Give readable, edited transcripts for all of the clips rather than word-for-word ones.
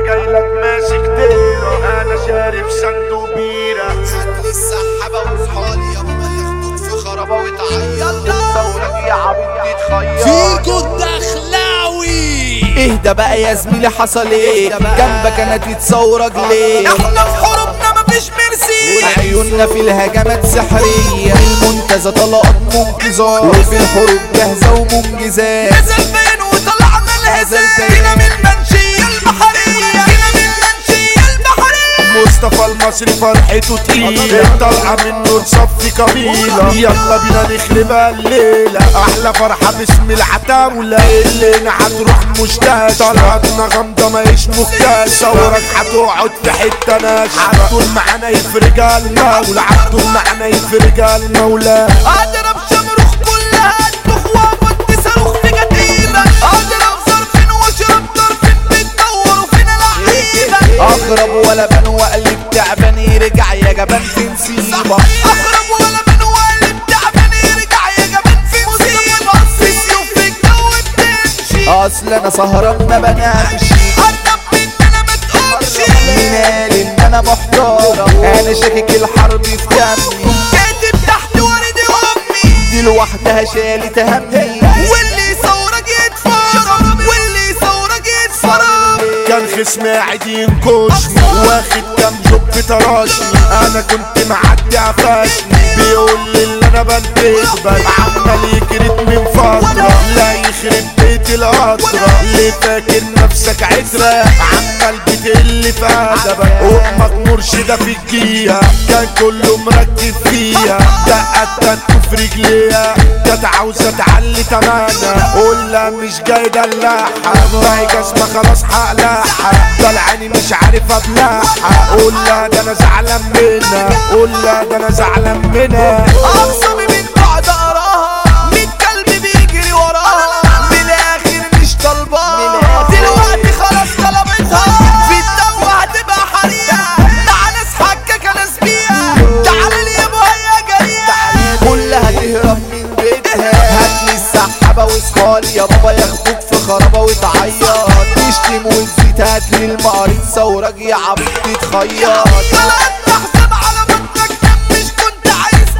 جاي لك ماسك تيرة، انا شارب صندوق بيرة. هاتلي السحابة وصحالي يا بابا ياخدوك في خرابة وتعيط. ثورك يا عبيط تتخير فيكو الدخلاوي. اهدى بقى يا زميلي، حصل ايه جنبك؟ انا تتصورك ليه؟ احنا في حروبنا مفيش مرسي، عيوننا في الهجمات سحرية، المنتزه طلقات منقذة، وفي الحروب جاهزة ومنجزات. نزل بين وطلعنا الهزال، جينا من المنشية البحرية، جينا من المنشية البحرية. مصطفى المصري فرحته تقيلة، طالعة منه تصفي قبيلة. يلا بينا نخربها الليلة، أحلى فرحة باسم العتاولة. الليلة هتروح مشتاق، طلعتنا غامضة ماهيش مكتاش. ثورك هتقعد في حتة ناشفة، عالطول معانا يفرجها المولى، عالطول معانا يفرجها المولى. اضرب شمروخ كلها تدخ وابد صاروخ في جديدة، اضرب ظرفين واشرب طرفين بتدوروا فينا لعيبة. اغرب ولا بان وقلب تعبان، يرجع يا جبان في نسيبة. اغرب ولا بان وقلب تعبان، يرجع يا جبان في مصيبة. في سيوف في الجو بتمشي، اصل انا سهران ما بنامش، قرب مني انا ما تقولش. مين قال ان انا محترم؟ انا شاكك الحرب في دمي، كاتب تحت وردي امي، دي لوحدها شالت همي. واللي يصورك يتفرج، واللي يصورك يتفرج. كان خصمي قاعد ينكشني، واخد كام جوب تراشني. انا كنت معدي عفاشني، بيقول لي اللي انا بنتقبل، عمال يكرت من فترة. لا يخرب بيت القطرة، اللي فاكر نفسك عترة، عمال بتقل في ادبك. امك مرشدة في الجية، كان كله مركز فيها. دقت تنكو في رجليها، كانت عاوزة تعلي تمانا. قول لها مش جاي دلعها، باقي جسمة خلاص هقلعها. طلعاني مش عارف ابلعها، قول لها ده انا زعلان منها، قول لها ده انا زعلان منها. اقسمي من بعد اراها، 100 كلب بيجري وراها، من الاخر مش طالباها. دلوقتي خلاص طلبتها، في الدو هتبقى حريقة. تعال ناس حكاكة ناس بيها، تعال لي يابا هي جريئة. كلها تهرب من بيتها، هاتلي السحابة واصحالي يا بابا ياخدوك في خرابة وتعيط. تشتم وتزيد هاتلي المقاريض، ثورك يا عبيط تتخيط. طلعت محسب على بطنك دم، مش كنت عايز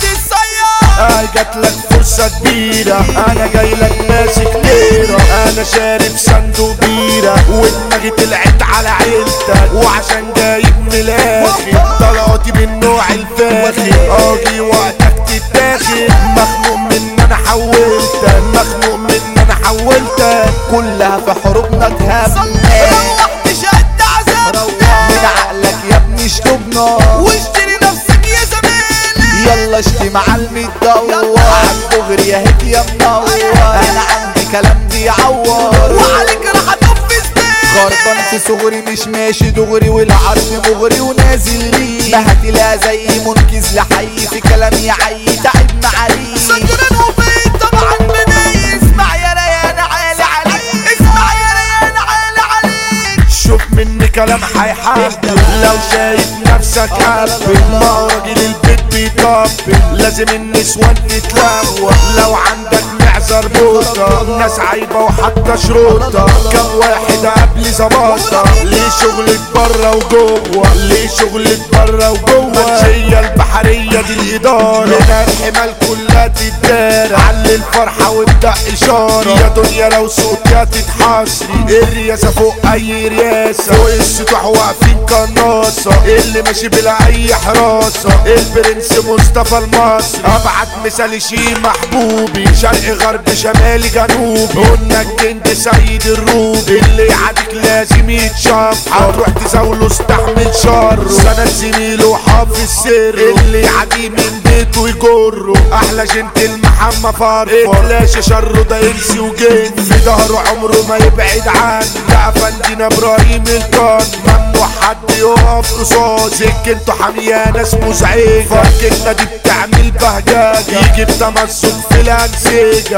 تصير. جاتلك فرصة كبيرة، انا جاي لك ماسك ليرة. انا شارب صندوق بيرة، ودماغي طلعت على عيلتك. وعشان جايب من الاخر، طلعتي من نوع الفاخر. اجي وقتك تتاخد، مخنوق من انا حولتك، مخنوق من انا حولتك. كلها في حروبنا تهمنا، روحت شد عذاب من عقلك يا ابني اشطبنا، واشتري نفسك يا زميلي. يلا اشتي مع المدور. عالدغري يا هيك يا منور، انا عندي كلام بيعور. وعليك راح اتنفذ بيه، خربان في صغري مش ماشي دغري، والعرض مغري ونازل ليه. بهتلها زي منكز لحي، في كلام يعي تعب معاليه. سجران وفين طبعا بداية. اسمع يا ريان عالي عليك، اسمع يا ريان عالي عليك. شوف مني كلام هيحبل، لو شايف نفسك قبل. ما هو راجل البيت بيطبل، لازم النسوان تتلوى. لو عندك معذر بوطة، ناس عايبة وحتى شروطة. كم واحد قبل زباطة، ليه شغلك برا وجوه، ليه شغلك برا وجوه. منشية البحرية دي الإدارة، هنا الحمال كلها تتدار. علي الفرحة وابدأ إشارة، يا دنيا لو صوتها تتحصري. الرياسة فوق أي رياسة، فوق السطوح واقفين قناصة. اللي ماشي بلا أي حراسة، البرنس مصطفى المصري. أبعت مثال شي محبوبي، شرق غرب شمالي جنوبي. قلنا الجند سيد الروبي، اللي يعاديك لازم يتشاف. هتروح تزاوله استحمل شر، سند زميله حافظ سر. اللي يعاديه من بيته يجره، أحلى جنتل محمد فرفر. اتلاشى شره ده ينسي وجن، في ظهره عمره ما يبعد عنه. ده أفندينا إبراهيم القن، ممنوع حد يقف قصاد. سكنته حامية ناس مزعجة، فركتنا دي بتعمل بهجاجة. يجي بتمسك في الأنسجة،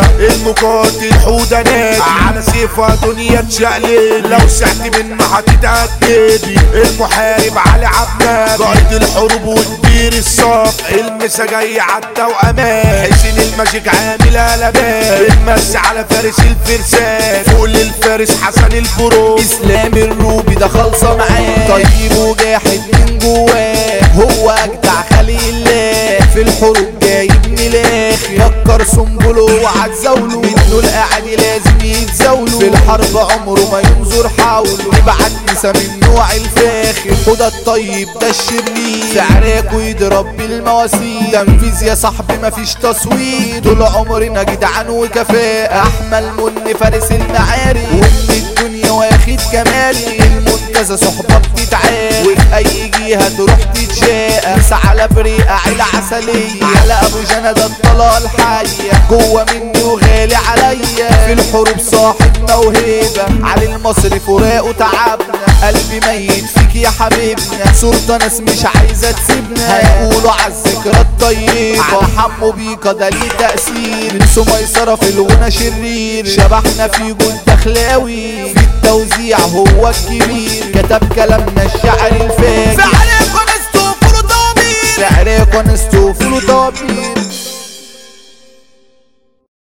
المقاتل حودة نادي على سيفها دنيا تشقلب لو سعت منه هتتأكدي المحارب علي عبد قائد الحروب وكبير الصف المسا جاي عالتوأمان حسين الماجيك عامل قلبان المس على فارس الفرسان فوق للفارس حسن البرو اسلام الروبي ده خالصه معاه طيب وجاحد من جواه هو اجدع خليل الله في الحروب جايب ملاخ يكر سنبله وعتزاوله منه الاعادي لازم يتزاوله في الحرب عمره ما ينظر حوله يبعت نسا من نوع الفاخر خد الطيب ده الشرير في عراكه يضرب بالمواسير تنفيذ يا صاحبي مفيش تصوير طول عمرنا جدعان وكفاءة احمل من فارس المعارك ومن الدنيا واخد كمالي المنتزه صحبه بتتعارك وفي اي جهه تروح تتشاقى بس على بريقه عيله عسليه على ابو جنى ده الطلقه الحيه جوه مني وغالي عليا في الحروب صاحب موهبه علي المصري فراقه تعبنا قلبي ميت فيك يا حبيبنا صورة ناس مش عايزه تسيبنا هيقولوا عالذكرى الطيبه على حمو بيكا ده ليه تأثير نسوا ميسره في الغنى شرير شبحنا في جود دخلاوي في التوزيع هو الكبير كتب كلامنا الشعر الفاجر في عليكم استوفوا ضمير في عليكم استوفوا ضمير